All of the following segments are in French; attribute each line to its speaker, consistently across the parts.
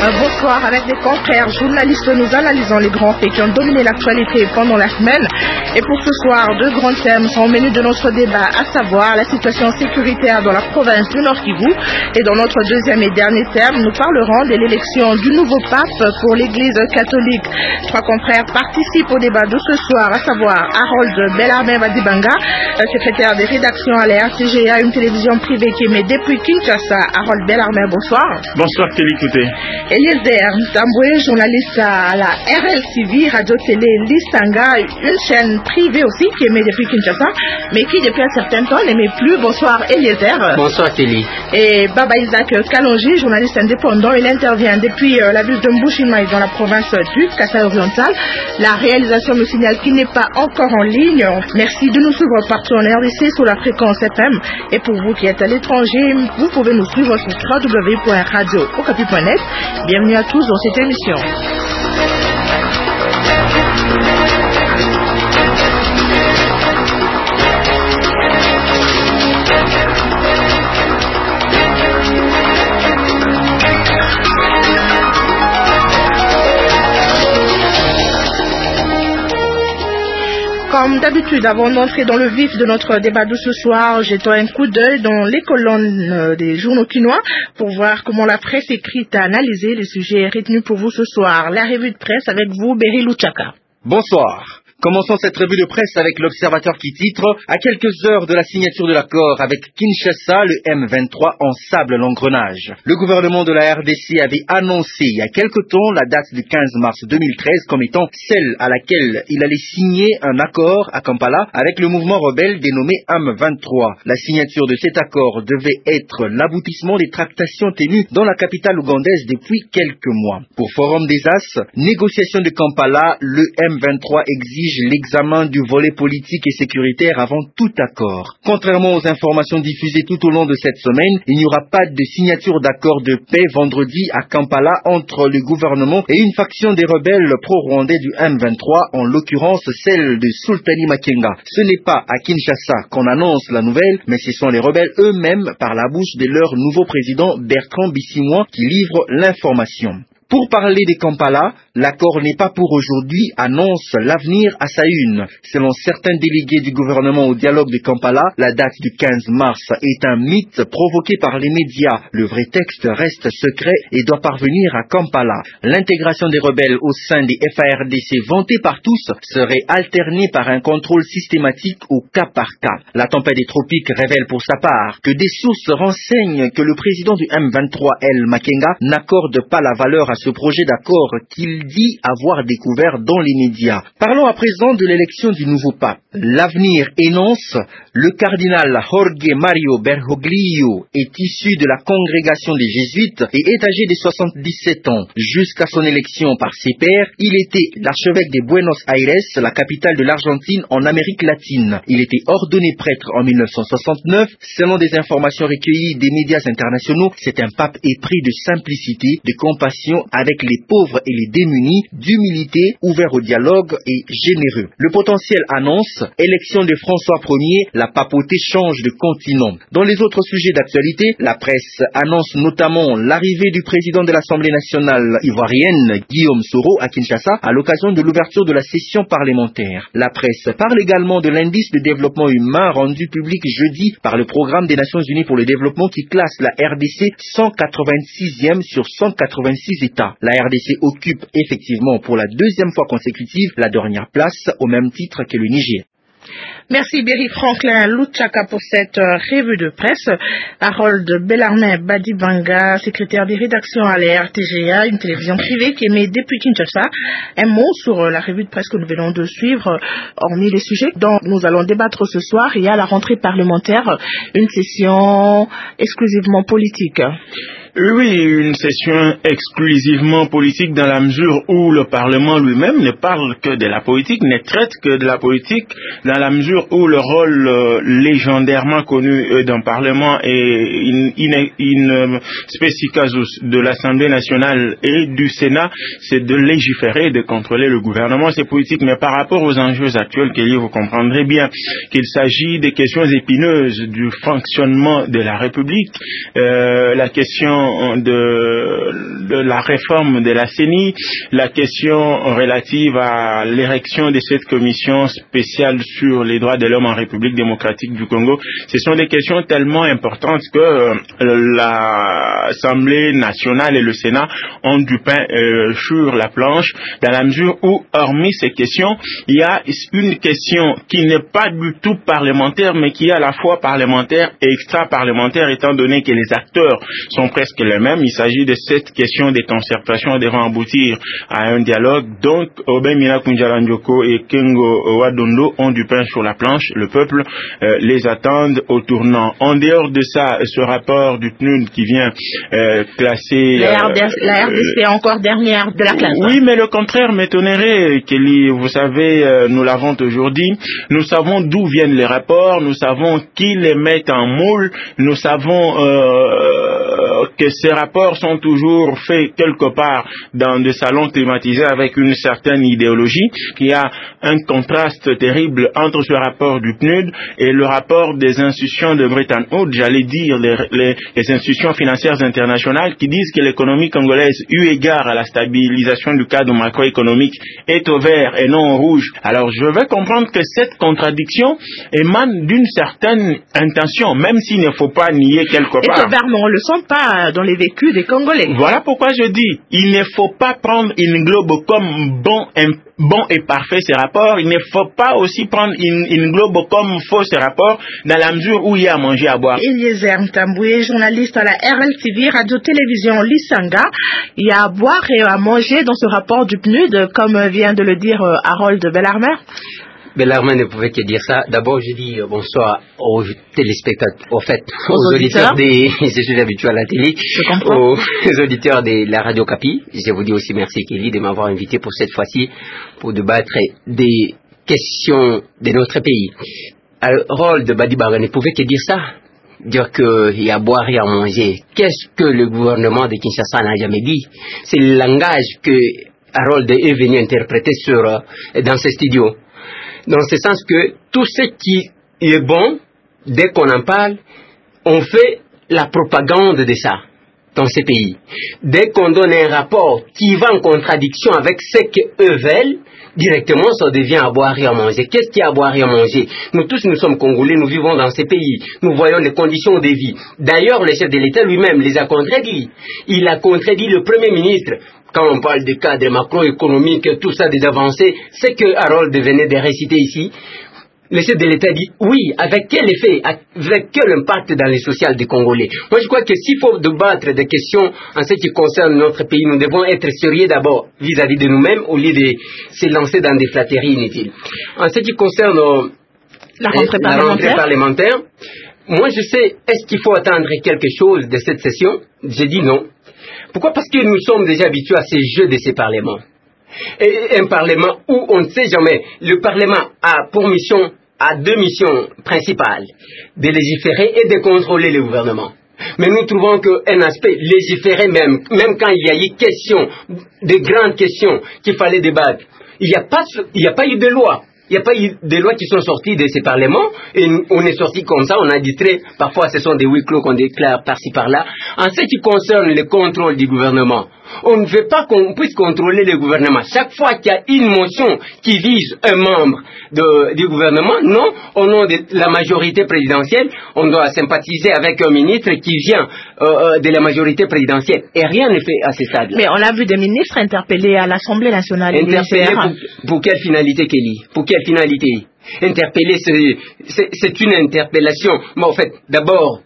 Speaker 1: Bonsoir, avec des confrères journalistes, nous analysons les grands faits qui ont dominé l'actualité pendant la semaine. Et pour ce soir, deux grands thèmes sont au menu de notre débat, à savoir la situation sécuritaire dans la province du Nord Kivu. Et dans notre deuxième et dernier thème, nous parlerons de l'élection du nouveau pape pour l'église catholique. Trois confrères participent au débat de ce soir, à savoir Harold Bellarmin Badibanga, secrétaire des rédactions à la RTGA, une télévision privée qui émet depuis Kinshasa. Harold Bellarmin, bonsoir.
Speaker 2: Bonsoir, Télécouté.
Speaker 1: Eliezer Ntambwe, journaliste à la RLTV, Radio-Télé Listanga, une chaîne privée aussi qui émet depuis Kinshasa, mais qui depuis un certain temps n'émet plus. Bonsoir Eliezer.
Speaker 3: Bonsoir Télé.
Speaker 1: Et Baba Isaac Kalonji, journaliste indépendant, il intervient depuis la ville de Mbushimai dans la province du Kasaï oriental. La réalisation me signale qu'il n'est pas encore en ligne. Merci de nous suivre partout en RDC sur la fréquence FM. Et pour vous qui êtes à l'étranger, vous pouvez nous suivre sur www.radio-okapi.net. Bienvenue à tous dans cette émission. Comme d'habitude, avant d'entrer dans le vif de notre débat de ce soir, jetons un coup d'œil dans les colonnes des journaux quinois pour voir comment la presse écrite a analysé les sujets retenus pour vous ce soir. La revue de presse avec vous, Berry Luchaka.
Speaker 3: Bonsoir. Commençons cette revue de presse avec l'Observateur qui titre « À quelques heures de la signature de l'accord avec Kinshasa, le M23 ensable l'engrenage ». Le gouvernement de la RDC avait annoncé il y a quelque temps la date du 15 mars 2013 comme étant celle à laquelle il allait signer un accord à Kampala avec le mouvement rebelle dénommé M23. La signature de cet accord devait être l'aboutissement des tractations tenues dans la capitale ougandaise depuis quelques mois. Pour Forum des As, négociation de Kampala, le M23 exige l'examen du volet politique et sécuritaire avant tout accord. Contrairement aux informations diffusées tout au long de cette semaine, il n'y aura pas de signature d'accord de paix vendredi à Kampala entre le gouvernement et une faction des rebelles pro-rwandais du M23, en l'occurrence celle de Sultani Makenga. Ce n'est pas à Kinshasa qu'on annonce la nouvelle, mais ce sont les rebelles eux-mêmes par la bouche de leur nouveau président Bertrand Bisimwa qui livrent l'information. Pour parler de Kampala, l'accord n'est pas pour aujourd'hui, annonce l'avenir à sa une. Selon certains délégués du gouvernement au dialogue de Kampala, la date du 15 mars est un mythe provoqué par les médias. Le vrai texte reste secret et doit parvenir à Kampala. L'intégration des rebelles au sein des FARDC vantée par tous serait alternée par un contrôle systématique au cas par cas. La tempête des tropiques révèle pour sa part que des sources renseignent que le président du M23, El Makenga, n'accorde pas la valeur à ce projet d'accord qu'il dit avoir découvert dans les médias. Parlons à présent de l'élection du nouveau pape. L'avenir énonce: le cardinal Jorge Mario Bergoglio est issu de la congrégation des Jésuites et est âgé de 77 ans. Jusqu'à son élection par ses pairs, il était l'archevêque de Buenos Aires, la capitale de l'Argentine en Amérique latine. Il était ordonné prêtre en 1969. Selon des informations recueillies des médias internationaux, c'est un pape épris de simplicité, de compassion avec les pauvres et les démunis, d'humilité, ouvert au dialogue et généreux. Le potentiel annonce: élection de François Ier, la papauté change de continent. Dans les autres sujets d'actualité, la presse annonce notamment l'arrivée du président de l'Assemblée nationale ivoirienne, Guillaume Soro, à Kinshasa, à l'occasion de l'ouverture de la session parlementaire. La presse parle également de l'indice de développement humain rendu public jeudi par le Programme des Nations Unies pour le développement qui classe la RDC 186e sur 186 États. La RDC occupe effectivement pour la deuxième fois consécutive la dernière place au même titre que le Niger.
Speaker 1: Merci Berry Franklin Luchaka pour cette revue de presse. Harold Bellarmin Badibanga, secrétaire des rédactions à la RTGA, une télévision privée qui émet depuis Kinshasa. Un mot sur la revue de presse que nous venons de suivre. Hormis les sujets dont nous allons débattre ce soir, il y a la rentrée parlementaire, une session exclusivement politique.
Speaker 2: Oui, une session exclusivement politique dans la mesure où le Parlement lui-même ne parle que de la politique, ne traite que de la politique, dans la mesure où le rôle légendairement connu d'un Parlement et in specie casus de l'Assemblée nationale et du Sénat, c'est de légiférer, de contrôler le gouvernement, c'est politique. Mais par rapport aux enjeux actuels, Kelly, vous comprendrez bien qu'il s'agit des questions épineuses du fonctionnement de la République, la question de la réforme de la CENI, la question relative à l'érection de cette commission spéciale sur les droits de l'homme en République démocratique du Congo, ce sont des questions tellement importantes que l'Assemblée nationale et le Sénat ont du pain sur la planche, dans la mesure où, hormis ces questions, il y a une question qui n'est pas du tout parlementaire, mais qui est à la fois parlementaire et extra-parlementaire, étant donné que les acteurs sont presque les mêmes. Il s'agit de cette question des concertations devant aboutir à un dialogue. Donc, Obemina Kunjalanjoko et Kengo Wadondo ont du pain sur la planche. Le peuple les attend au tournant. En dehors de ça, ce rapport du PNUD qui vient classer...
Speaker 1: La RDC est encore dernière de la classe.
Speaker 2: Oui, mais le contraire m'étonnerait, Kelly. Vous savez, nous l'avons toujours dit, nous savons d'où viennent les rapports, nous savons qui les met en moule, nous savons que ces rapports sont toujours faits quelque part dans des salons climatisés avec une certaine idéologie, qu'il y a un contraste terrible entre ce rapport du PNUD et le rapport des institutions de Bretton Woods, j'allais dire les institutions financières internationales qui disent que l'économie congolaise, eu égard à la stabilisation du cadre macroéconomique, est au vert et non au rouge. Alors je veux comprendre que cette contradiction émane d'une certaine intention, même s'il ne faut pas nier quelque part.
Speaker 1: Et au vert, mais on ne le sent pas dans les vécus des Congolais.
Speaker 2: Voilà pourquoi je dis, il ne faut pas prendre une globe comme bon et parfait ces rapports, il ne faut pas aussi prendre une globe comme faux ces rapports, dans la mesure où il y a à manger, à boire.
Speaker 1: Eliezer Ntamboué, journaliste à la RLTV, Radio-Télévision Lisanga, il y a à boire et à manger dans ce rapport du PNUD, comme vient de le dire Harold Bellarmer.
Speaker 4: Bellarmin ne pouvait que dire ça. D'abord, je dis bonsoir aux téléspectateurs, aux auditeurs je suis habitué à la télé, aux auditeurs de la Radio Capi. Je vous dis aussi merci, Kelly, de m'avoir invité pour cette fois-ci pour débattre des questions de notre pays. Harold Bellarmer ne pouvait que dire ça. Dire qu'il y a à boire et à manger. Qu'est-ce que le gouvernement de Kinshasa n'a jamais dit? C'est le langage que Harold est venu interpréter dans ce studio. Dans ce sens que tout ce qui est bon, dès qu'on en parle, on fait la propagande de ça dans ces pays. Dès qu'on donne un rapport qui va en contradiction avec ce qu'eux veulent, directement ça devient à boire et à manger. Qu'est-ce qu'il y a à boire et à manger? Nous tous, nous sommes Congolais, nous vivons dans ces pays. Nous voyons les conditions de vie. D'ailleurs, le chef de l'État lui-même les a contredits. Il a contredit le Premier ministre. Quand on parle de cadre macroéconomique, tout ça des avancées, c'est que Harold venait de réciter ici. Le chef de l'État dit oui, avec quel effet, avec quel impact dans les sociales des Congolais. Moi je crois que s'il faut débattre des questions en ce qui concerne notre pays, nous devons être sérieux d'abord vis-à-vis de nous-mêmes au lieu de se lancer dans des flatteries inutiles. En ce qui concerne
Speaker 1: la rentrée
Speaker 4: parlementaire, moi je sais, est-ce qu'il faut attendre quelque chose de cette session? J'ai dit non. Pourquoi? Parce que nous sommes déjà habitués à ces jeux de ces parlements. Et un parlement où on ne sait jamais, le parlement a pour mission, a deux missions principales, de légiférer et de contrôler le gouvernement. Mais nous trouvons qu'un aspect légiférer même quand il y a eu question, de grandes questions qu'il fallait débattre, il n'y a pas eu de loi. Il n'y a pas eu de lois qui sont sorties de ces parlements et on est sorti comme ça, on a distrait, parfois ce sont des huis clos qu'on déclare par-ci par-là. En ce qui concerne le contrôle du gouvernement, on ne veut pas qu'on puisse contrôler le gouvernement. Chaque fois qu'il y a une motion qui vise un membre du gouvernement, non, au nom de la majorité présidentielle, on doit sympathiser avec un ministre qui vient de la majorité présidentielle. Et rien n'est fait à ce stade.
Speaker 1: Mais on a vu des ministres interpellés à l'Assemblée nationale.
Speaker 4: Interpellés pour quelle finalité, Kelly? Pour quelle finalité? Interpeller, c'est une interpellation. Mais en fait, d'abord,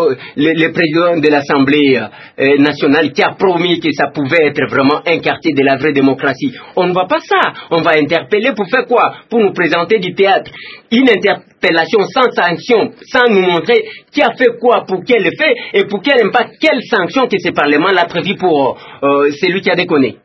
Speaker 4: le président de l'Assemblée nationale qui a promis que ça pouvait être vraiment un quartier de la vraie démocratie. On ne voit pas ça. On va interpeller pour faire quoi? Pour nous présenter du théâtre. Une interpellation sans sanction, sans nous montrer qui a fait quoi, pour quel effet et pour quel impact, quelle sanction que ce Parlement l'a prévu pour celui qui a déconné.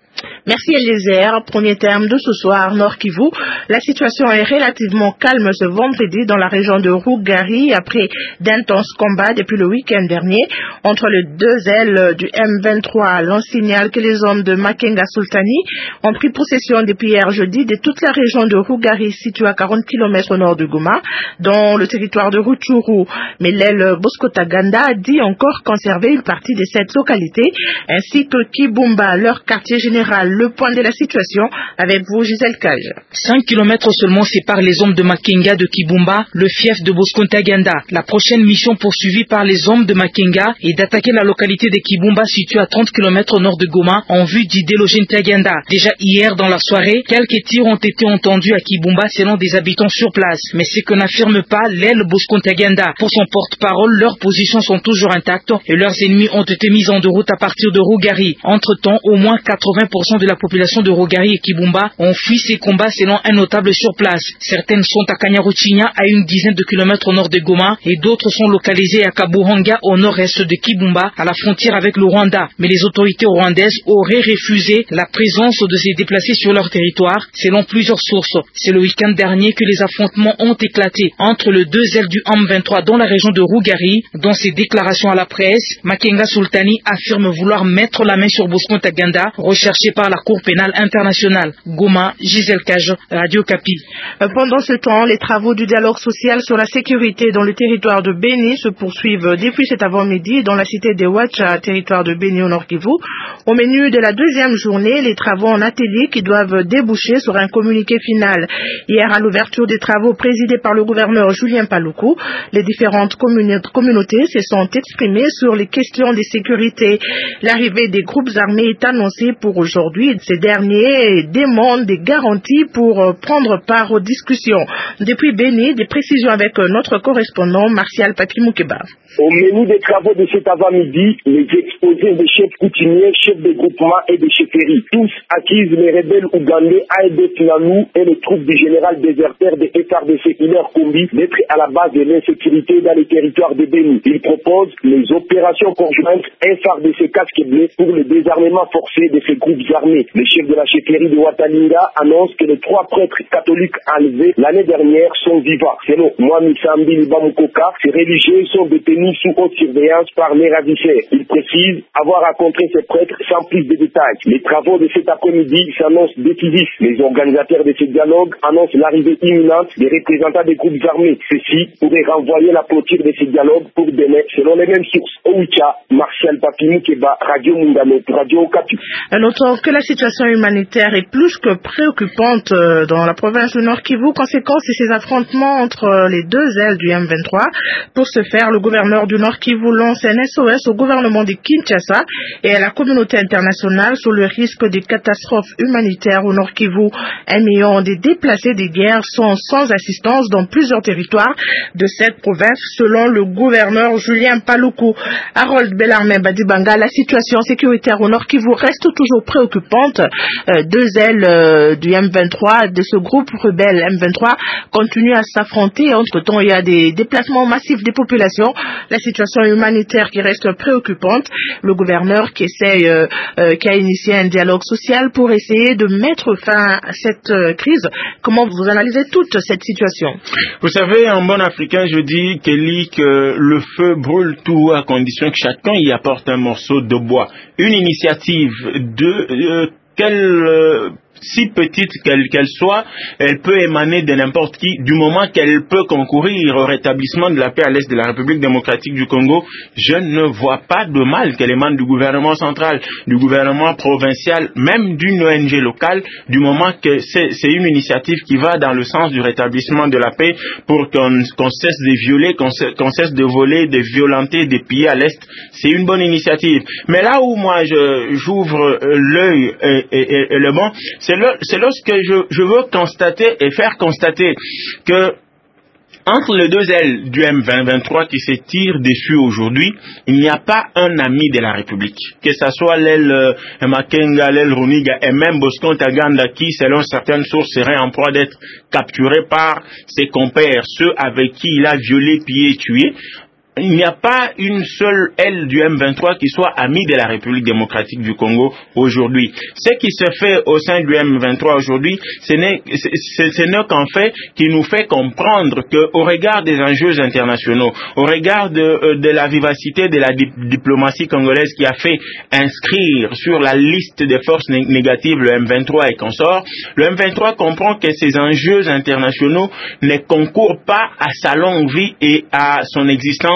Speaker 1: Merci Eliezer. Premier terme de ce soir, Nord Kivu. La situation est relativement calme ce vendredi dans la région de Rougari après d'intenses combats depuis le week-end dernier entre les deux ailes du M23. L'on signale que les hommes de Makenga Sultani ont pris possession depuis hier jeudi de toute la région de Rougari située à 40 km au nord de Goma, dans le territoire de Rutshuru. Mais l'aile Bosco-Taganda a dit encore conserver une partie de cette localité, ainsi que Kibumba, leur quartier général. Le point de la situation avec vous, Gisèle Cage.
Speaker 5: 5 km seulement séparent les hommes de Makenga de Kibumba, le fief de Bosco-Ntaganda. La prochaine mission poursuivie par les hommes de Makenga est d'attaquer la localité de Kibumba située à 30 km au nord de Goma en vue du déloger Ntaganda. Déjà hier dans la soirée, quelques tirs ont été entendus à Kibumba selon des habitants sur place. Mais ce que n'affirme pas l'aile Bosco-Ntaganda. Pour son porte-parole, leurs positions sont toujours intactes et leurs ennemis ont été mis en route à partir de Rougari. Entre-temps, au moins 80% de la population de Rougari et Kibumba ont fui ces combats selon un notable sur place. Certaines sont à Kanyaruchinya, à une dizaine de kilomètres au nord de Goma, et d'autres sont localisées à Kabuhanga, au nord-est de Kibumba, à la frontière avec le Rwanda. Mais les autorités rwandaises auraient refusé la présence de ces déplacés sur leur territoire, selon plusieurs sources. C'est le week-end dernier que les affrontements ont éclaté entre les deux ailes du M23 dans la région de Rougari. Dans ses déclarations à la presse, Makenga Sultani affirme vouloir mettre la main sur Bosco-Ntaganda, recherché par la Cour pénale internationale. Goma, Gisèle Cage, Radio Kapi.
Speaker 1: Pendant ce temps, les travaux du dialogue social sur la sécurité dans le territoire de Beni se poursuivent depuis cet avant-midi dans la cité de Ouacha, territoire de Beni au Nord Kivu. Au menu de la deuxième journée, les travaux en atelier qui doivent déboucher sur un communiqué final. Hier, à l'ouverture des travaux présidés par le gouverneur Julien Paluku, les différentes communautés se sont exprimées sur les questions de sécurité. L'arrivée des groupes armés est annoncée pour aujourd'hui. Ces derniers demandent des garanties pour prendre part aux discussions. Depuis Beni, des précisions avec notre correspondant Martial Papi-Moukeba.
Speaker 6: Au menu des travaux de cet avant-midi, les exposés des chefs coutumiers, chefs de groupement et de chefferie. Tous accusent les rebelles ougandais AEDF Nalu et les troupes du général déserteur de FRDC Hilaire Kombi d'être à la base de l'insécurité dans les territoires de Beni. Ils proposent les opérations conjointes FRDC Casque Bleu pour le désarmement forcé de ces groupes armés. Le chef de la chefferie de Watalinga annonce que les 3 prêtres catholiques enlevés l'année dernière sont vivants. Selon Mwami Sambi Libamukoka, ces religieux sont détenus sous haute surveillance par les ravisseurs. Il précise avoir rencontré ces prêtres sans plus de détails. Les travaux de cet après-midi s'annoncent décisifs. Les organisateurs de ce dialogue annoncent l'arrivée imminente des représentants des groupes armés. Ceci pourrait renvoyer la clôture de ce dialogue pour demain, selon les mêmes sources. Owicha, Martial Papi-Moukeba, Radio Mundano, Radio Okapi.
Speaker 1: Notons que la situation humanitaire est plus que préoccupante dans la province du Nord Kivu, conséquence de ces affrontements entre les deux ailes du M23. Pour ce faire, le gouverneur du Nord Kivu lance un SOS au gouvernement de Kinshasa et à la communauté internationale sur le risque de catastrophes humanitaires au Nord Kivu. 1 million de déplacés de guerre sont sans assistance dans plusieurs territoires de cette province, selon le gouverneur Julien Paluku. Harold Bellarmin Badibanga, la situation sécuritaire au Nord Kivu reste toujours préoccupante. Deux ailes du M23, de ce groupe rebelle M23, continuent à s'affronter. Entre-temps, il y a des déplacements massifs des populations. La situation humanitaire qui reste préoccupante. Le gouverneur qui a initié un dialogue social pour essayer de mettre fin à cette crise. Comment vous analysez toute cette situation?
Speaker 2: Vous savez, en bon africain, je dis, Kelly, que le feu brûle tout à condition que chacun y apporte un morceau de bois. Une initiative si petite qu'elle soit, elle peut émaner de n'importe qui, du moment qu'elle peut concourir au rétablissement de la paix à l'est de la République démocratique du Congo. Je ne vois pas de mal qu'elle émane du gouvernement central, du gouvernement provincial, même d'une ONG locale, du moment que c'est une initiative qui va dans le sens du rétablissement de la paix pour qu'on cesse de violer, qu'on cesse de voler, de violenter, de piller à l'est. C'est une bonne initiative. Mais là où moi j'ouvre l'œil et le bon, c'est lorsque je veux constater et faire constater que entre les deux ailes du M23 qui se tirent dessus aujourd'hui, il n'y a pas un ami de la République. Que ce soit l'aile Makenga, l'aile Runiga et même Bosco-Ntaganda qui, selon certaines sources, serait en proie d'être capturé par ses compères, ceux avec qui il a violé, pillé, tué. il n'y a pas une seule aile du M23 qui soit amie de la République démocratique du Congo aujourd'hui. Ce qui se fait au sein du M23 aujourd'hui, ce n'est qu'en fait qui nous fait comprendre qu'au regard des enjeux internationaux, au regard de la vivacité de la diplomatie congolaise qui a fait inscrire sur la liste des forces négatives le M23 et consorts, le M23 comprend que ces enjeux internationaux ne concourent pas à sa longue vie et à son existence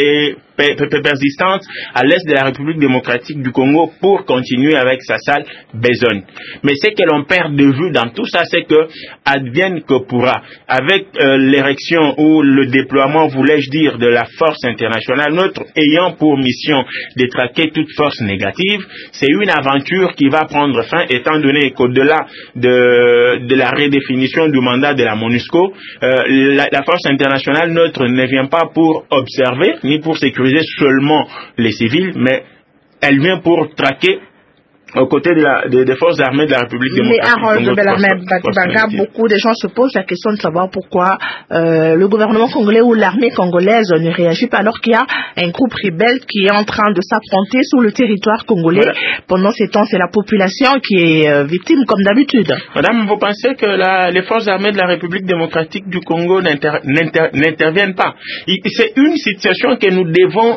Speaker 2: persistante à l'est de la République démocratique du Congo pour continuer avec sa sale besogne. Mais ce que l'on perd de vue dans tout ça, c'est que advienne que pourra. Avec l'érection ou le déploiement, voulais-je dire, de la force internationale, notre ayant pour mission de traquer toute force négative, c'est une aventure qui va prendre fin, étant donné qu'au-delà de la redéfinition du mandat de la MONUSCO, la force internationale neutre ne vient pas pour observer, ni pour sécuriser seulement les civils, mais elle vient pour traquer aux côtés des forces armées de la République démocratique.
Speaker 1: Mais Harold Bellarmé-Batibanga, beaucoup de gens se posent la question de savoir pourquoi le gouvernement congolais ou l'armée congolaise ne réagit pas alors qu'il y a un groupe rebelle qui est en train de s'affronter sur le territoire congolais. Voilà. Pendant ces temps, c'est la population qui est victime comme d'habitude.
Speaker 2: Madame, vous pensez que les forces armées de la République démocratique du Congo n'interviennent pas? C'est une situation que nous devons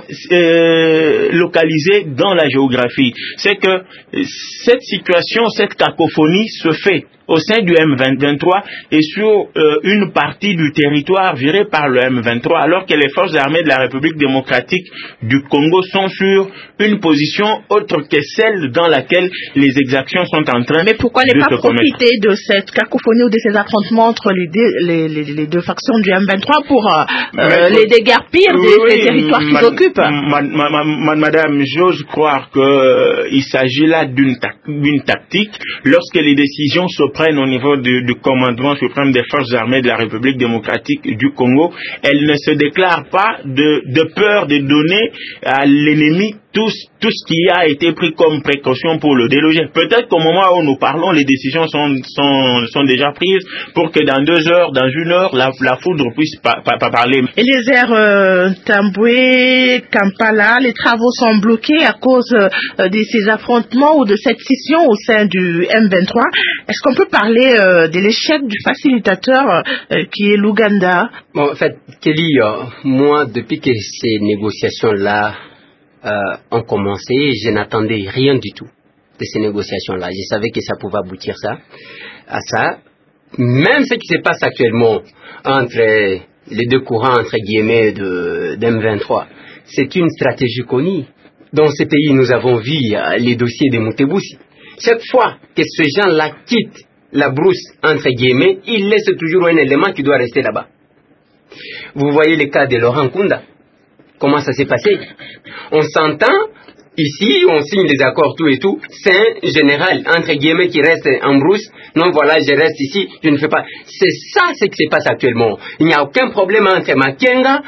Speaker 2: localiser dans la géographie. C'est que cette situation, cette cacophonie se fait au sein du M23 et sur une partie du territoire géré par le M23, alors que les forces armées de la République démocratique du Congo sont sur une position autre que celle dans laquelle les exactions sont en train de se commettre.
Speaker 1: Mais pourquoi ne pas profiter de cette cacophonie ou de ces affrontements entre les deux factions du M23 pour les déguerpir des territoires qu'ils occupent?
Speaker 2: Madame, j'ose croire qu'il s'agit là d'une tactique lorsque les décisions se prennent au niveau du commandement suprême des forces armées de la République démocratique du Congo. Elles ne se déclarent pas de peur de donner à l'ennemi tout ce qui a été pris comme précaution pour le déloger. Peut-être qu'au moment où nous parlons, les décisions sont déjà prises pour que dans 2 heures, dans 1 heure, la foudre puisse pas parler.
Speaker 1: Eliezer Tamboué, Kampala, les travaux sont bloqués à cause de ces affrontements ou de cette scission au sein du M23. Est-ce qu'on peut parler de l'échec du facilitateur qui est l'Ouganda?
Speaker 4: Bon, en fait, Kelly, moi, depuis que ces négociations-là ont commencé, je n'attendais rien du tout de ces négociations-là. Je savais que ça pouvait aboutir à ça. Même ce qui se passe actuellement entre les deux courants, entre guillemets, d'M23, c'est une stratégie connue. Dans ces pays, nous avons vu les dossiers de Moutebousi. Chaque fois que ces gens-là quittent la brousse, entre guillemets, ils laissent toujours un élément qui doit rester là-bas. Vous voyez le cas de Laurent Nkunda. Comment ça s'est passé? On s'entend, ici, on signe des accords, tout et tout. C'est un général, entre guillemets, qui reste en brousse. Non, voilà, je reste ici, je ne fais pas. C'est ça ce qui se passe actuellement. Il n'y a aucun problème entre Makenga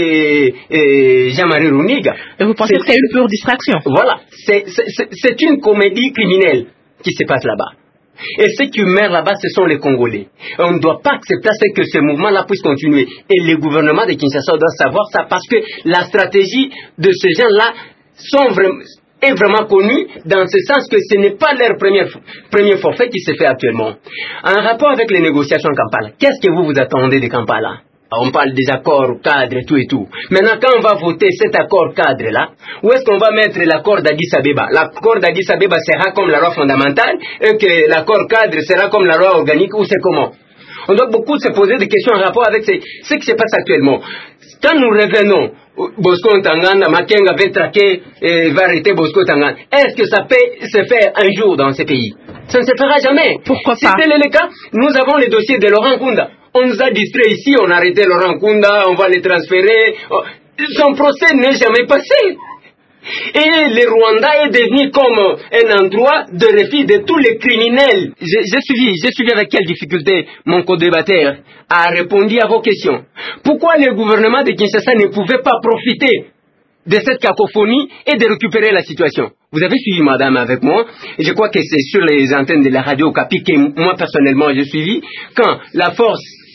Speaker 4: et Jean-Marie Runiga.
Speaker 1: Et vous pensez que c'est une pure distraction?
Speaker 4: Voilà, c'est une comédie criminelle qui se passe là-bas. Et ceux qui meurent là-bas, ce sont les Congolais. On ne doit pas accepter que ce mouvement-là puisse continuer. Et le gouvernement de Kinshasa doit savoir ça parce que la stratégie de ces gens-là est vraiment connue dans ce sens que ce n'est pas leur premier forfait qui se fait actuellement. En rapport avec les négociations de Kampala, qu'est-ce que vous attendez de Kampala? On parle des accords cadres et tout. Maintenant, quand on va voter cet accord cadre-là, où est-ce qu'on va mettre l'accord d'Addis Abeba? L'accord d'Addis Abeba sera comme la loi fondamentale et que l'accord cadre sera comme la loi organique, ou c'est comment? On doit beaucoup se poser des questions en rapport avec ce qui se passe actuellement. Quand nous revenons, Bosco Ntaganda, Makenga va traquer et va arrêter Bosco Ntaganda. Est-ce que ça peut se faire un jour dans ces pays? Ça ne se fera jamais.
Speaker 1: Pourquoi pas?
Speaker 4: Si tel est le cas, nous avons le dossier de Laurent Nkunda. On nous a distrait ici, on a arrêté Laurent Nkunda, on va le transférer. Son procès n'est jamais passé. Et le Rwanda est devenu comme un endroit de refus de tous les criminels. J'ai suivi avec quelle difficulté mon co-débatteur a répondu à vos questions. Pourquoi le gouvernement de Kinshasa ne pouvait pas profiter de cette cacophonie et de récupérer la situation? Vous avez suivi, madame, avec moi. Je crois que c'est sur les antennes de la radio Okapi que moi, personnellement, j'ai suivi. Quand la force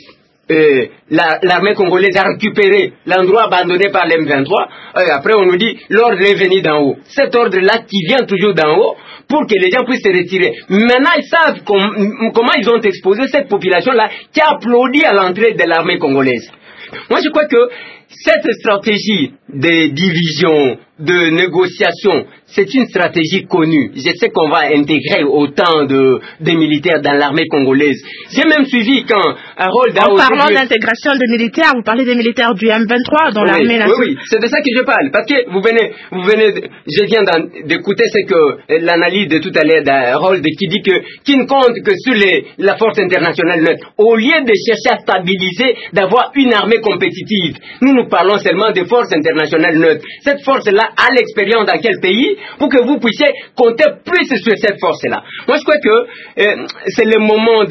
Speaker 4: l'armée congolaise a récupéré l'endroit abandonné par l'M23. Après, on nous dit l'ordre est venu d'en haut. Cet ordre-là qui vient toujours d'en haut pour que les gens puissent se retirer. Maintenant, ils savent comment ils ont exposé cette population-là qui a applaudi à l'entrée de l'armée congolaise. Moi, je crois que cette stratégie de division, de négociation, c'est une stratégie connue. Je sais qu'on va intégrer autant de militaires dans l'armée congolaise. J'ai même suivi quand Harold a...
Speaker 1: En parlant d'intégration des militaires, vous parlez des militaires du M23 dans l'armée nationale.
Speaker 4: Oui, c'est de ça que je parle. Parce que vous venez, je viens d'écouter ce que l'analyse de tout à l'heure d'Harold qui dit qu'il ne compte que sur la force internationale neutre. Au lieu de chercher à stabiliser, d'avoir une armée compétitive, nous parlons seulement de force internationale neutre. Cette force-là a l'expérience dans quel pays pour que vous puissiez compter plus sur cette force-là. Moi, je crois que c'est le moment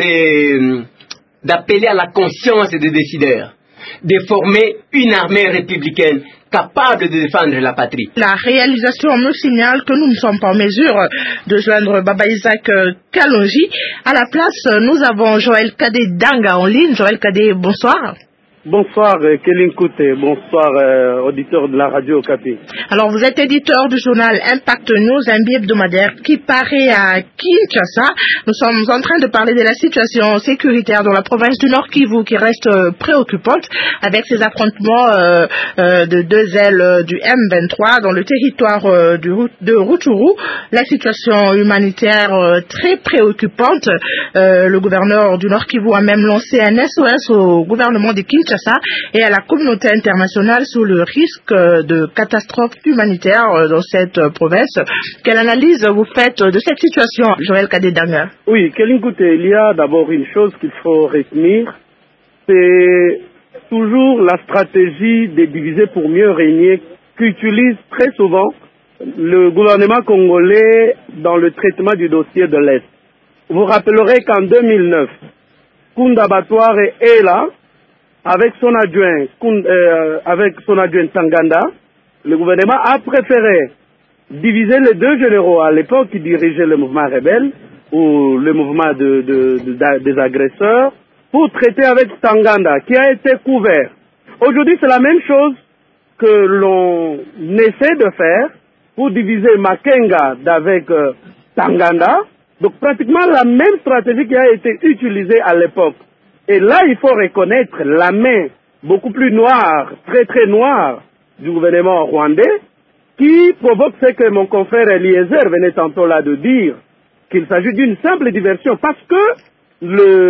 Speaker 4: d'appeler à la conscience des décideurs, de former une armée républicaine capable de défendre la patrie.
Speaker 1: La réalisation nous signale que nous ne sommes pas en mesure de joindre Baba Isaac Kalonji. À la place, nous avons Joël Kadé Danga en ligne. Joël Kadé, bonsoir.
Speaker 7: Bonsoir Kéline Kouté, bonsoir auditeur de la radio Okapi.
Speaker 1: Alors vous êtes éditeur du journal Impact News, un bi-hebdomadaire qui paraît à Kinshasa. Nous sommes en train de parler de la situation sécuritaire dans la province du Nord Kivu qui reste préoccupante avec ces affrontements de deux ailes du M23 dans le territoire de Rutshuru. La situation humanitaire très préoccupante. Le gouverneur du Nord Kivu a même lancé un SOS au gouvernement de Kinshasa et à la communauté internationale sur le risque de catastrophe humanitaire dans cette province. Quelle analyse vous faites de cette situation, Joël Kadedanga?
Speaker 7: Oui, Kéline Kouté, il y a d'abord une chose qu'il faut retenir, c'est toujours la stratégie de diviser pour mieux régner qu'utilise très souvent le gouvernement congolais dans le traitement du dossier de l'Est. Vous rappellerez qu'en 2009, Kunda Batware est là, avec son adjoint Tanganda, le gouvernement a préféré diviser les deux généraux à l'époque qui dirigeaient le mouvement rebelle ou le mouvement des agresseurs pour traiter avec Tanganda qui a été couvert. Aujourd'hui, c'est la même chose que l'on essaie de faire pour diviser Makenga d'avec Tanganda. Donc pratiquement la même stratégie qui a été utilisée à l'époque. Et là, il faut reconnaître la main beaucoup plus noire, très très noire du gouvernement rwandais qui provoque ce que mon confrère Eliezer venait tantôt là de dire, qu'il s'agit d'une simple diversion parce que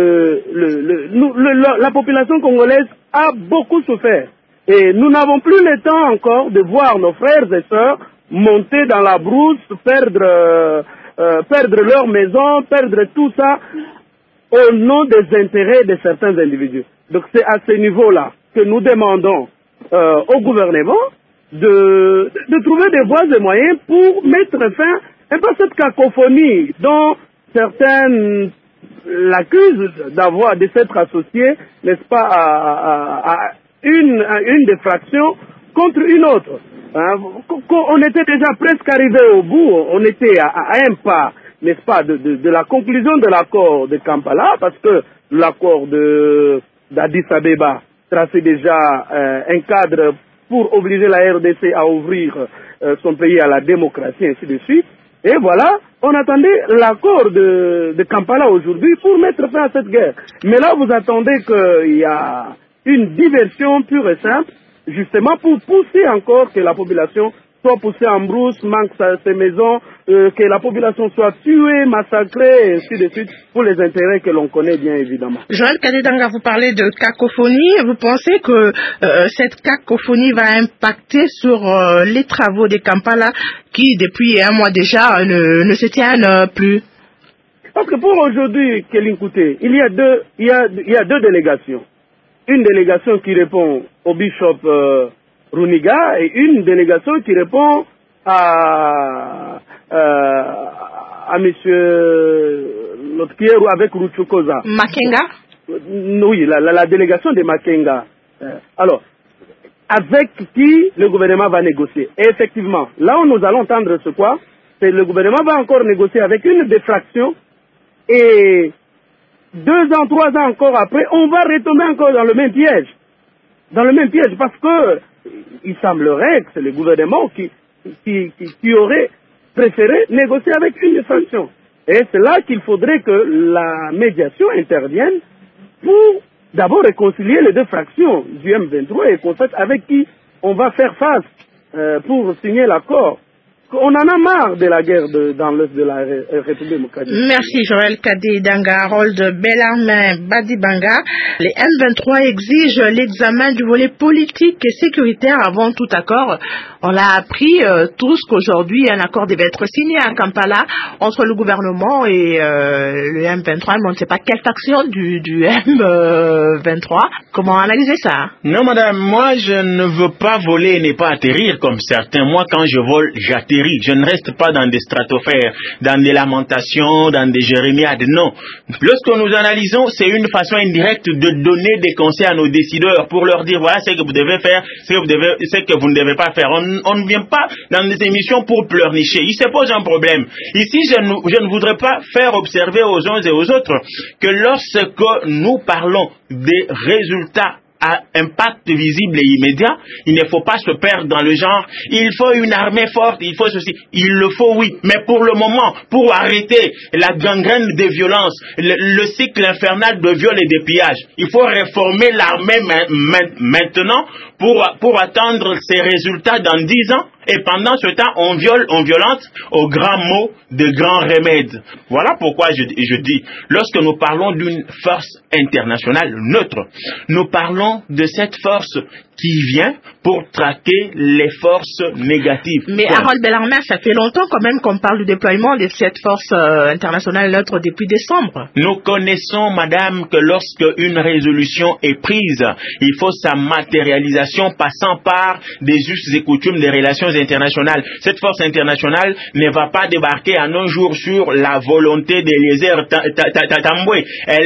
Speaker 7: la population congolaise a beaucoup souffert. Et nous n'avons plus le temps encore de voir nos frères et sœurs monter dans la brousse, perdre leur maison, perdre tout ça au nom des intérêts de certains individus. Donc c'est à ce niveau-là que nous demandons au gouvernement de trouver des voies et moyens pour mettre fin à cette cacophonie dont certains l'accusent de s'être associés, n'est-ce pas, à une des fractions contre une autre. On était déjà presque arrivé au bout, on était à un pas, n'est-ce pas, de la conclusion de l'accord de Kampala, parce que l'accord d'Addis Abeba traçait déjà un cadre pour obliger la RDC à ouvrir son pays à la démocratie, ainsi de suite. Et voilà, on attendait l'accord de Kampala aujourd'hui pour mettre fin à cette guerre. Mais là, vous attendez qu'il y a une diversion pure et simple, justement pour pousser encore que la population soit poussée en brousse, manque ses maisons, que la population soit tuée, massacrée, et ainsi de suite, pour les intérêts que l'on connaît bien évidemment.
Speaker 1: Joël Kadedanga, vous parlez de cacophonie. Vous pensez que cette cacophonie va impacter sur les travaux de Kampala qui, depuis un mois déjà, ne se tiennent plus?
Speaker 7: Parce que pour aujourd'hui, Kéline Kouté, il y a deux délégations. Une délégation qui répond au bishop Runiga et une délégation qui répond à monsieur l'autre qui est avec Ruchukoza.
Speaker 1: Makenga?
Speaker 7: Oui, la délégation de Makenga. Alors, avec qui le gouvernement va négocier. Et effectivement, là où nous allons entendre ce quoi, c'est le gouvernement va encore négocier avec une des fractions et 2 ans, 3 ans encore après, on va retomber encore dans le même piège. Dans le même piège, parce que il semblerait que c'est le gouvernement qui aurait préféré négocier avec une sanction. Et c'est là qu'il faudrait que la médiation intervienne pour d'abord réconcilier les deux fractions du M23 et qu'on sache avec qui on va faire face pour signer l'accord. On en a marre de la guerre dans l'est de la République démocratique.
Speaker 1: Merci Joël Kadidanga, Harold Bellarmin Badibanga. Les M23 exigent l'examen du volet politique et sécuritaire avant tout accord. On l'a appris tous qu'aujourd'hui un accord devait être signé à Kampala entre le gouvernement et le M23. Mais on ne sait pas quelle faction du M23. Comment analyser ça?
Speaker 2: Non madame, moi je ne veux pas voler et ne pas atterrir comme certains. Moi quand je vole, j'atterris. Je ne reste pas dans des stratosphères, dans des lamentations, dans des jérémiades. Non. Lorsque nous analysons, c'est une façon indirecte de donner des conseils à nos décideurs pour leur dire voilà ce que vous devez faire, ce que vous ne devez pas faire. On ne vient pas dans des émissions pour pleurnicher. Il se pose un problème. Ici, je ne voudrais pas faire observer aux uns et aux autres que lorsque nous parlons des résultats à impact visible et immédiat, il ne faut pas se perdre dans le genre, il faut une armée forte, il faut ceci, il le faut oui, mais pour le moment, pour arrêter la gangrène des violences, le cycle infernal de viol et de pillage, il faut réformer l'armée maintenant pour attendre ces résultats dans 10 ans, et pendant ce temps, on violente aux grands mots de grands remèdes. Voilà pourquoi je dis, lorsque nous parlons d'une force internationale neutre, nous parlons de cette force qui vient pour traquer les forces négatives.
Speaker 1: Mais Harold Bellarmin, ça fait longtemps quand même qu'on parle du déploiement de cette force internationale neutre depuis décembre.
Speaker 2: Nous connaissons, madame, que lorsque une résolution est prise, il faut sa matérialisation passant par des us et coutumes des relations internationales. Cette force internationale ne va pas débarquer en un jour sur la volonté d'Eliezer Tambwe.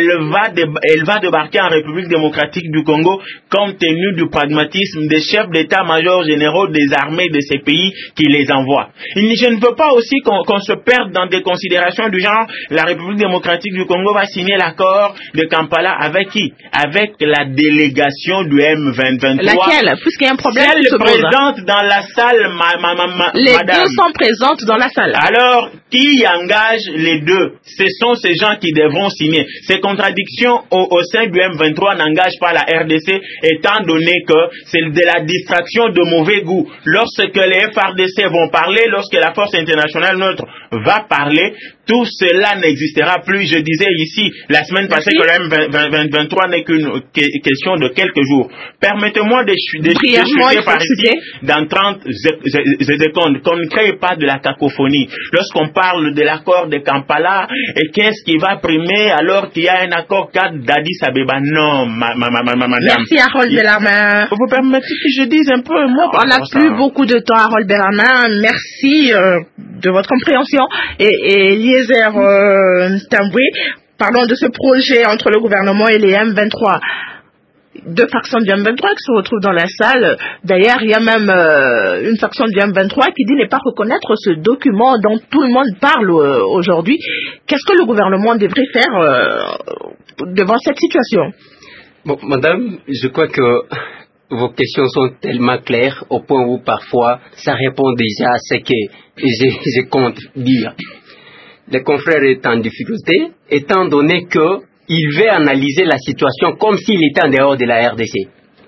Speaker 2: Elle va débarquer en République démocratique du Congo compte tenu du pragmatisme des chefs d'état-major généraux des armées de ces pays qui les envoient. Je ne veux pas aussi qu'on se perde dans des considérations du genre la République démocratique du Congo va signer l'accord de Kampala avec qui? Avec la délégation du M23.
Speaker 1: Laquelle? Puisqu'il y a un problème.
Speaker 2: Celle présente dans la salle,
Speaker 1: les
Speaker 2: madame.
Speaker 1: deux sont présentes dans la salle.
Speaker 2: Alors, qui engage les deux? Ce sont ces gens qui devront signer. Ces contradictions au sein du M23 n'engagent pas la RDC, étant donné que c'est de la distraction de mauvais goût. Lorsque les FARDC vont parler, lorsque la force internationale neutre va parler, tout cela n'existera plus. Je disais ici, la semaine passée, que le M23 n'est qu'une question de quelques jours. Permettez-moi de chuter par ici dans 30 secondes, qu'on ne crée pas de la cacophonie. Lorsqu'on parle de l'accord de Kampala, et qu'est-ce qui va primer alors qu'il y a un accord cadre d'Addis Abeba? Non, madame.
Speaker 1: Merci Harold Bellarmin.
Speaker 2: Vous permettez que je dise un peu un mot?
Speaker 1: On n'a plus beaucoup de temps, Harold Bellarmin. Merci de votre compréhension. Et Eliezer Tambwe, parlons de ce projet entre le gouvernement et les M23. Deux factions du M23 qui se retrouvent dans la salle. D'ailleurs, il y a même une faction du M23 qui dit ne pas reconnaître ce document dont tout le monde parle aujourd'hui. Qu'est-ce que le gouvernement devrait faire devant cette situation?
Speaker 4: Bon, madame, je crois que vos questions sont tellement claires au point où parfois ça répond déjà à ce que je compte dire. Le confrère est en difficulté, étant donné qu'il veut analyser la situation comme s'il était en dehors de la RDC.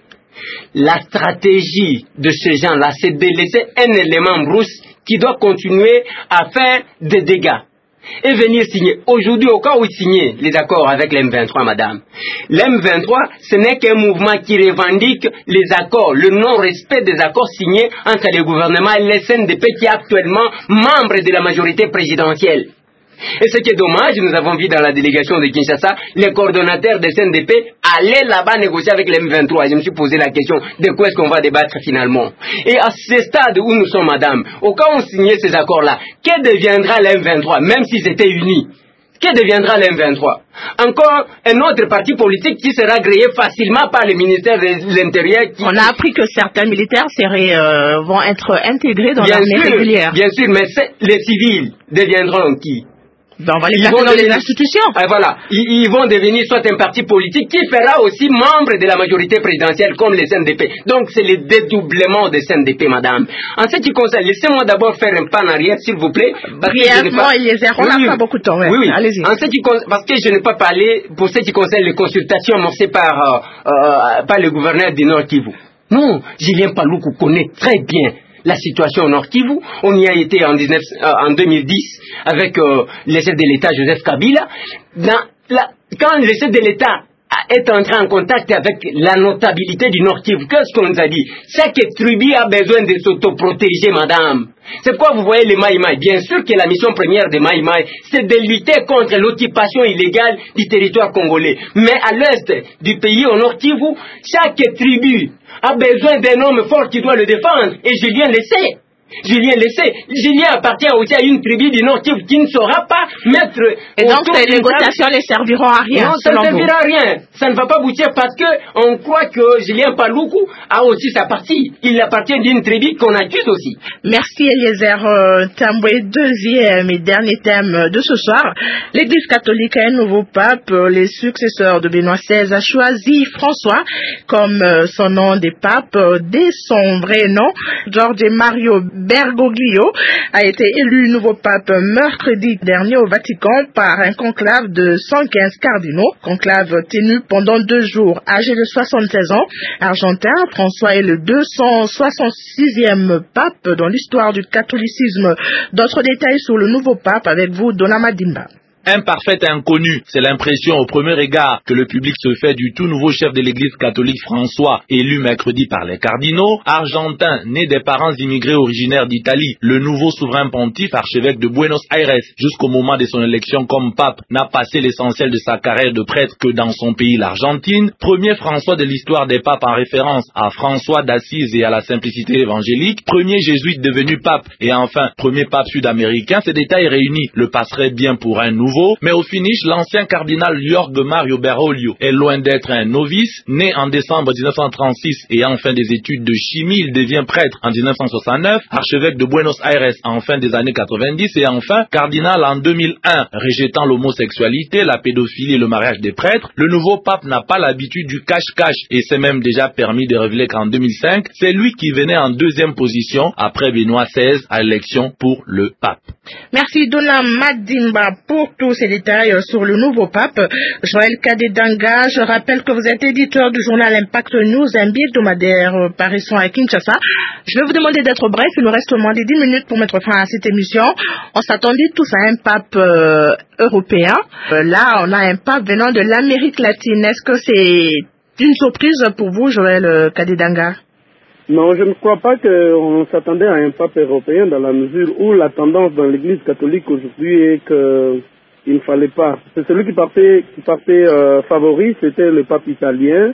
Speaker 4: La stratégie de ces gens-là, c'est de laisser un élément brousse qui doit continuer à faire des dégâts et venir signer. Aujourd'hui, au cas où il signe les accords avec l'M23, madame, l'M23, ce n'est qu'un mouvement qui revendique les accords, le non-respect des accords signés entre le gouvernement et le CNDP qui est actuellement membre de la majorité présidentielle. Et ce qui est dommage, nous avons vu dans la délégation de Kinshasa, les coordonnateurs des CNDP allaient là-bas négocier avec l'M23. Je me suis posé la question de quoi est-ce qu'on va débattre finalement. Et à ce stade où nous sommes, madame, au cas où on signait ces accords-là, que deviendra l'M23, même s'ils étaient unis? Que deviendra l'M23? Encore un autre parti politique qui sera créé facilement par le ministère de l'Intérieur.
Speaker 1: On a appris que certains militaires vont être intégrés dans l'armée régulière.
Speaker 4: Bien sûr, mais les civils deviendront qui?
Speaker 1: On va les placer dans les institutions.
Speaker 4: Voilà. Ils vont devenir soit un parti politique qui fera aussi membre de la majorité présidentielle comme les CNDP. Donc c'est le dédoublement des CNDP, madame. En ce qui concerne, laissez-moi d'abord faire un pas en arrière, s'il vous plaît.
Speaker 1: Brièvement, on n'a pas beaucoup de temps.
Speaker 4: Oui.
Speaker 1: Allez-y.
Speaker 4: Parce que je n'ai pas parlé pour ce qui concerne les consultations amorcées par le gouverneur du Nord Kivu. Non, Julien Paluku connaît très bien la situation au Nord Kivu. On y a été en 2010 avec le chef de l'État Joseph Kabila. Quand le chef de l'État est entré en contact avec la notabilité du Nord Kivu, qu'est-ce qu'on nous a dit? C'est que Tribi a besoin de s'autoprotéger, madame. C'est quoi vous voyez les Maï Maï? Bien sûr que la mission première des Maï Maï, c'est de lutter contre l'occupation illégale du territoire congolais. Mais à l'est du pays, au Nord Kivu, chaque tribu a besoin d'un homme fort qui doit le défendre. Et Julien le sait. Julien appartient aussi à une tribu du Nord Kivu qui ne saura pas mettre...
Speaker 1: Et donc ces négociations ne serviront à rien.
Speaker 4: Non, ça ne servira à rien. Ça ne va pas aboutir parce qu'on croit que Julien Paluku a aussi sa partie. Il appartient d'une tribu qu'on accuse aussi.
Speaker 1: Merci Eliezer Tamboué. Deuxième et dernier thème de ce soir. L'Église catholique a un nouveau pape. Les successeurs de Benoît XVI a choisi François comme son nom des papes dès son vrai nom. George Mario Bergoglio a été élu nouveau pape mercredi dernier au Vatican par un conclave de 115 cardinaux. Conclave tenu pendant 2 jours. Âgé de 76 ans, argentin, François est le 266e pape dans l'histoire du catholicisme. D'autres détails sur le nouveau pape avec vous, Dona Madimba.
Speaker 8: Un parfait inconnu, c'est l'impression au premier regard que le public se fait du tout nouveau chef de l'église catholique François, élu mercredi par les cardinaux, argentin, né des parents immigrés originaires d'Italie. Le nouveau souverain pontife, archevêque de Buenos Aires, jusqu'au moment de son élection comme pape, n'a passé l'essentiel de sa carrière de prêtre que dans son pays, l'Argentine. Premier François de l'histoire des papes en référence à François d'Assise et à la simplicité évangélique. Premier jésuite devenu pape et enfin premier pape sud-américain. Ces détails réunis le passeraient bien pour un nouveau. Mais au finish, l'ancien cardinal Jorge Mario Bergoglio est loin d'être un novice. Né en décembre 1936 et en fin des études de chimie, il devient prêtre en 1969, archevêque de Buenos Aires en fin des années 90 et enfin cardinal en 2001, rejetant l'homosexualité, la pédophilie et le mariage des prêtres. Le nouveau pape n'a pas l'habitude du cache-cache et s'est même déjà permis de révéler qu'en 2005, c'est lui qui venait en deuxième position après Benoît XVI à l'élection pour le pape.
Speaker 1: Merci Dona Madimba pour tous ces détails sur le nouveau pape. Joël Kadedanga, je rappelle que vous êtes éditeur du journal Impact News, un hebdomadaire paraissant à Kinshasa. Je vais vous demander d'être bref, il nous reste moins de 10 minutes pour mettre fin à cette émission. On s'attendait tous à un pape européen. Là, on a un pape venant de l'Amérique latine. Est-ce que c'est une surprise pour vous, Joël Kadedanga?
Speaker 7: Non, je ne crois pas qu'on s'attendait à un pape européen dans la mesure où la tendance dans l'Église catholique aujourd'hui est qu'il ne fallait pas. C'est celui qui partait favori, c'était le pape italien,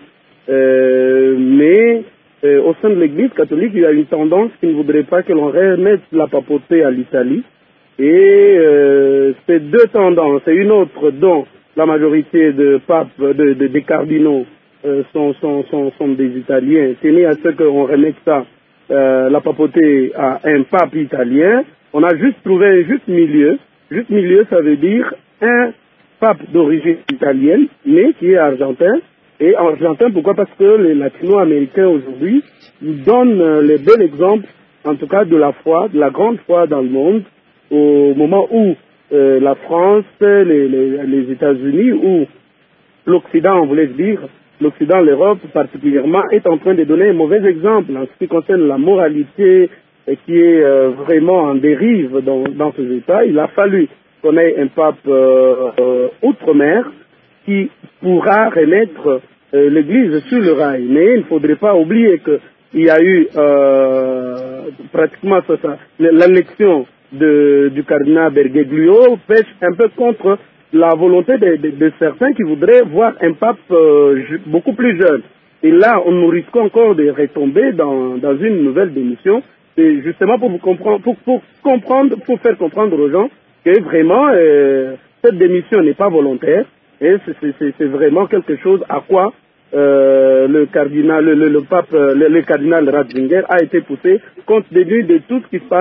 Speaker 7: mais au sein de l'Église catholique, il y a une tendance qui ne voudrait pas que l'on remette la papauté à l'Italie. Et ces deux tendances, et une autre dont la majorité de papes, des cardinaux, sont des Italiens, tenaient à ce qu'on remette ça, la papauté à un pape italien. On a juste trouvé un juste milieu. Juste milieu, ça veut dire un pape d'origine italienne, mais qui est argentin. Et argentin, pourquoi? Parce que les latino-américains aujourd'hui nous donnent les bels exemples, en tout cas de la foi, de la grande foi dans le monde, au moment où la France, les États-Unis, ou l'Occident, on voulait dire, l'Occident, l'Europe particulièrement, est en train de donner un mauvais exemple en ce qui concerne la moralité qui est vraiment en dérive dans ces États. Il a fallu qu'on ait un pape outre-mer qui pourra remettre l'Église sur le rail. Mais il ne faudrait pas oublier qu'il y a eu pratiquement l'élection du cardinal Bergoglio pêche un peu contre la volonté de certains qui voudraient voir un pape beaucoup plus jeune. Et là, nous risquons encore de retomber dans une nouvelle démission. C'est justement pour faire comprendre aux gens que vraiment cette démission n'est pas volontaire et c'est vraiment quelque chose à quoi le cardinal Ratzinger a été poussé compte tenu de tout ce qui se passe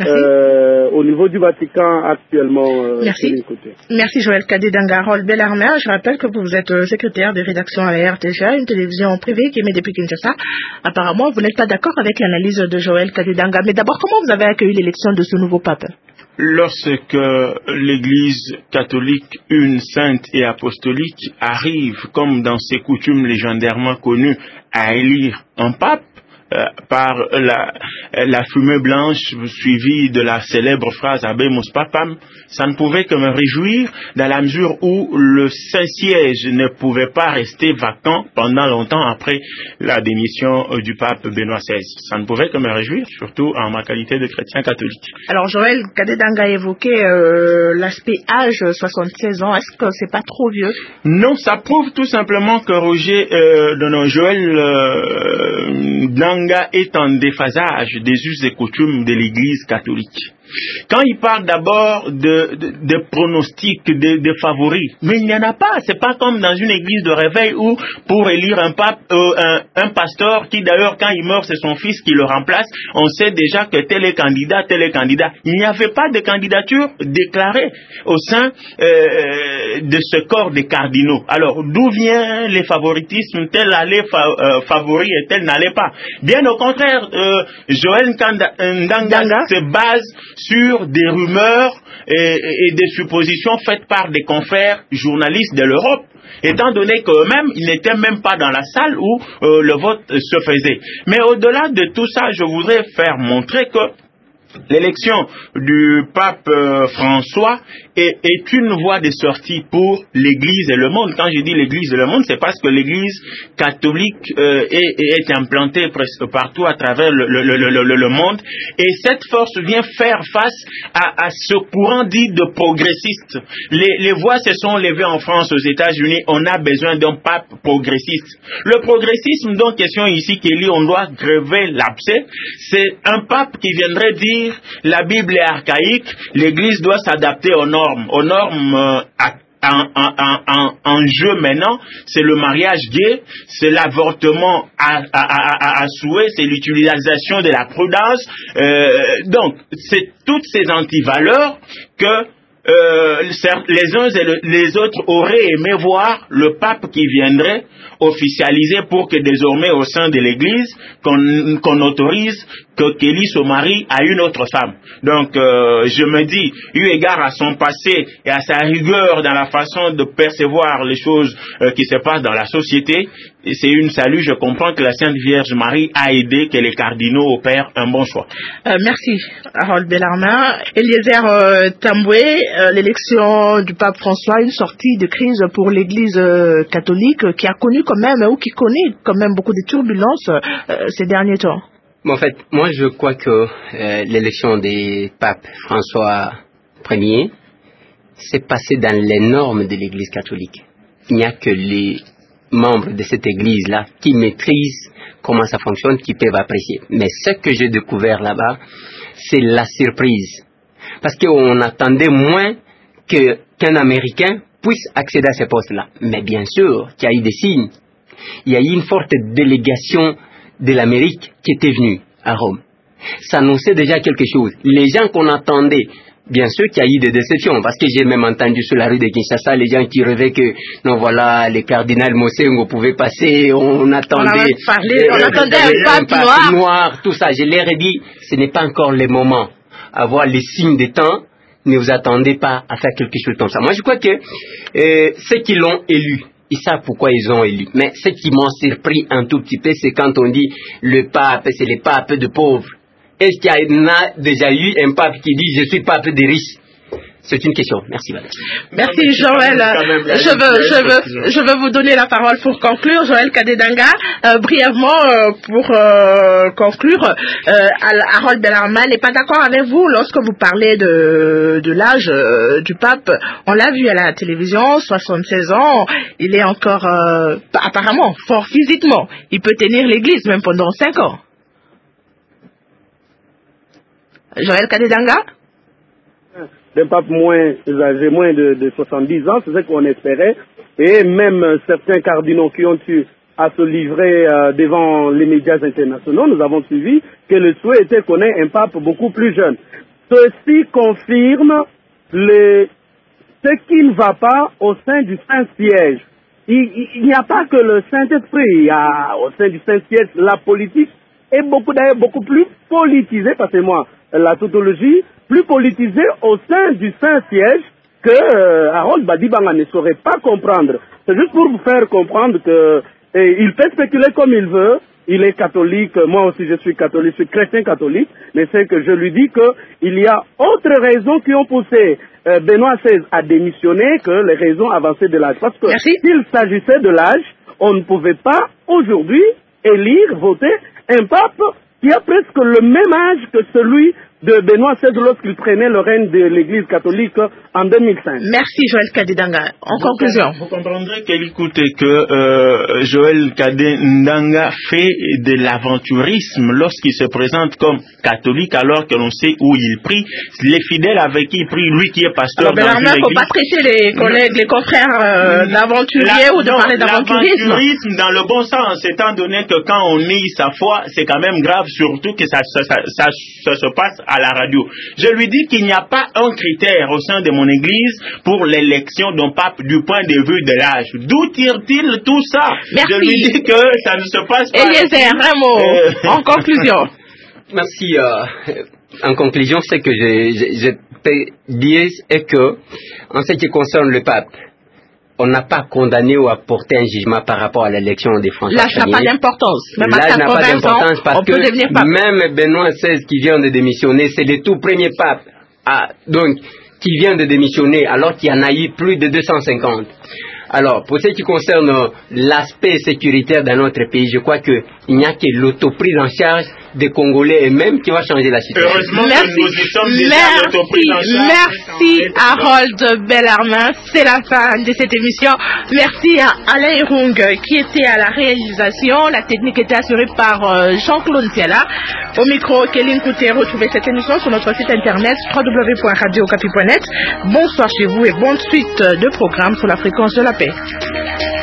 Speaker 7: au niveau du Vatican actuellement.
Speaker 1: Merci. Merci Joël Kadidanga. Harold Bellarmé, je rappelle que vous êtes secrétaire de rédaction à la RTGA, une télévision privée qui émet depuis Kinshasa. Apparemment, vous n'êtes pas d'accord avec l'analyse de Joël Kadidanga. Mais d'abord, comment vous avez accueilli l'élection de ce nouveau pape?
Speaker 2: Lorsque l'Église catholique, une sainte et apostolique, arrive, comme dans ses coutumes légendairement connues, à élire un pape, par la fumée blanche suivie de la célèbre phrase Habemus Papam, ça ne pouvait que me réjouir dans la mesure où le Saint-Siège ne pouvait pas rester vacant pendant longtemps après la démission du pape Benoît XVI. Ça ne pouvait que me réjouir, surtout en ma qualité de chrétien catholique.
Speaker 1: Alors Joël Kadidanga a évoqué l'aspect âge, 76 ans. Est-ce que c'est pas trop vieux?
Speaker 2: Non, ça prouve tout simplement que Joël Danga est en déphasage des us et coutumes de l'Église catholique. Quand il parle d'abord de pronostics, de favoris, mais il n'y en a pas. C'est pas comme dans une église de réveil où, pour élire un pape, un pasteur qui d'ailleurs quand il meurt c'est son fils qui le remplace, on sait déjà que tel est candidat, tel est candidat. Il n'y avait pas de candidature déclarée au sein de ce corps des cardinaux. Alors d'où vient les favoritismes? Tel allait favori et tel n'allait pas. Bien au contraire, Joël Ndanga se base sur des rumeurs et des suppositions faites par des confrères journalistes de l'Europe, étant donné qu'eux-mêmes, ils n'étaient même pas dans la salle où le vote se faisait. Mais au-delà de tout ça, je voudrais faire montrer que l'élection du pape François est une voie de sortie pour l'Église et le monde. Quand je dis l'Église et le monde, c'est parce que l'Église catholique est implantée presque partout à travers le monde. Et cette force vient faire face à ce courant dit de progressistes. Les voix se sont levées en France, aux États-Unis. On a besoin d'un pape progressiste. Le progressisme dont question ici, Kelly, on doit grever l'abcès. C'est un pape qui viendrait dire la Bible est archaïque, l'Église doit s'adapter aux normes en jeu maintenant, c'est le mariage gay, c'est l'avortement à souhait, c'est l'utilisation de la prudence. Donc, c'est toutes ces antivaleurs que les uns et les autres auraient aimé voir le pape qui viendrait officialiser pour que désormais au sein de l'Église qu'on autorise que Kelly se marie à une autre femme. Donc je me dis, eu égard à son passé et à sa rigueur dans la façon de percevoir les choses qui se passent dans la société, c'est une salut. Je comprends que la Sainte Vierge Marie a aidé que les cardinaux opèrent un bon choix.
Speaker 1: Merci Harold Bellarmé. Eliezer Tamboué, l'élection du pape François, une sortie de crise pour l'Église catholique qui a connu quand même, ou qui connaît quand même beaucoup de turbulences ces derniers temps.
Speaker 4: En fait, moi je crois que l'élection des papes François Ier s'est passée dans les normes de l'Église catholique. Il n'y a que les membres de cette Église-là qui maîtrisent comment ça fonctionne, qui peuvent apprécier. Mais ce que j'ai découvert là-bas, c'est la surprise. Parce qu'on attendait moins qu'un Américain puisse accéder à ces postes-là. Mais bien sûr qu'il y a eu des signes. Il y a eu une forte délégation de l'Amérique qui était venue à Rome. Ça annonçait déjà quelque chose. Les gens qu'on attendait, bien sûr qu'il y a eu des déceptions, parce que j'ai même entendu sur la rue de Kinshasa les gens qui rêvaient que, non voilà, les cardinals Mosengo pouvaient passer, on attendait
Speaker 1: un pape
Speaker 4: noir, tout ça. Je leur ai dit, ce n'est pas encore le moment. À voir les signes des temps, ne vous attendez pas à faire quelque chose comme ça. Moi je crois que ceux qui l'ont élu, ils savent pourquoi ils ont élu. Mais ce qui m'a surpris un tout petit peu, c'est quand on dit le pape, c'est le pape de pauvres. Est-ce qu'il y en a déjà eu un pape qui dit je suis pape des riches? C'est une question. Merci, madame.
Speaker 1: Merci, Joël. Je veux vous donner la parole pour conclure. Joël Kadidanga, brièvement, pour conclure, Harold Bellarmé n'est pas d'accord avec vous lorsque vous parlez de l'âge du pape. On l'a vu à la télévision, 76 ans. Il est encore, apparemment, fort physiquement. Il peut tenir l'église même pendant 5 ans. Joël Kadidanga?
Speaker 7: D'un pape moins âgé, moins de 70 ans, c'est ce qu'on espérait. Et même certains cardinaux qui ont eu à se livrer devant les médias internationaux, nous avons suivi que le souhait était qu'on ait un pape beaucoup plus jeune. ceci confirme ce qui ne va pas au sein du Saint-Siège. Il n'y a pas que le Saint-Esprit, il y a au sein du Saint-Siège la politique est beaucoup plus politisée, passez-moi la tautologie, plus politisée au sein du Saint-Siège que Harold Badibanga ne saurait pas comprendre. C'est juste pour vous faire comprendre que il peut spéculer comme il veut. Il est catholique, moi aussi je suis catholique, je suis chrétien catholique, mais c'est que je lui dis qu'il y a autres raisons qui ont poussé Benoît XVI à démissionner que les raisons avancées de l'âge. Parce que s'il s'agissait de l'âge, on ne pouvait pas aujourd'hui élire, voter un pape qui a presque le même âge que celui de Benoît XVI lorsqu'il prenait le règne de l'Église catholique en 2005.
Speaker 1: Merci Joël Kadendanga. En conclusion.
Speaker 2: Vous comprendrez que Joël Kadendanga fait de l'aventurisme lorsqu'il se présente comme catholique alors que l'on sait où il prie. Les fidèles avec qui il prie, lui qui est pasteur dans une église.
Speaker 1: Il ne faut pas traiter les collègues, les confrères d'aventuriers ou de parler d'aventurisme.
Speaker 2: L'aventurisme dans le bon sens, étant donné que quand on nie sa foi, c'est quand même grave, surtout que ça se passe à la radio. Je lui dis qu'il n'y a pas un critère au sein de mon église pour l'élection d'un pape du point de vue de l'âge. D'où tire-t-il tout ça?
Speaker 1: Merci.
Speaker 2: Je lui dis que ça ne se passe pas.
Speaker 1: Eliezer, un mot en conclusion.
Speaker 4: Merci. En conclusion, ce que je peux dire est que, en ce qui concerne le pape, on n'a pas condamné ou apporté un jugement par rapport à l'élection de François.
Speaker 1: L'âge n'a pas d'importance. Même
Speaker 4: l'âge n'a pas d'importance parce
Speaker 1: on peut devenir pape.
Speaker 4: Même Benoît XVI qui vient de démissionner, c'est le tout premier pape donc, qui vient de démissionner alors qu'il y en a eu plus de 250. Alors, pour ce qui concerne l'aspect sécuritaire dans notre pays, je crois qu'il n'y a que l'autoprise en charge des Congolais eux-mêmes qui va changer la situation.
Speaker 2: Heureusement que nous y sommes déjà l'autoprise en charge.
Speaker 1: Merci Harold Bellarmin. C'est la fin de cette émission. Merci à Alain Irung qui était à la réalisation. La technique était assurée par Jean-Claude Tiala. Au micro, Kéline Couté. Retrouvez cette émission sur notre site internet www.radiocapi.net. Bonsoir chez vous et bonne suite de programmes sur la fréquence de la paix.